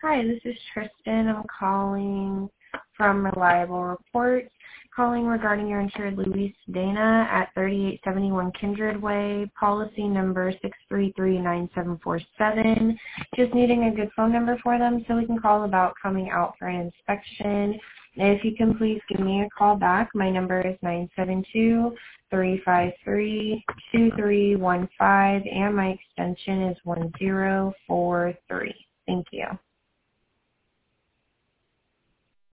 Hi, this is Tristan. I'm calling from Reliable Reports, calling regarding your insured Luis Dana at 3871 Kindred Way, policy number 6339747. Just needing a good phone number for them so we can call about coming out for an inspection. If you can please give me a call back, my number is 972-353-2315 and my extension is 1043. Thank you.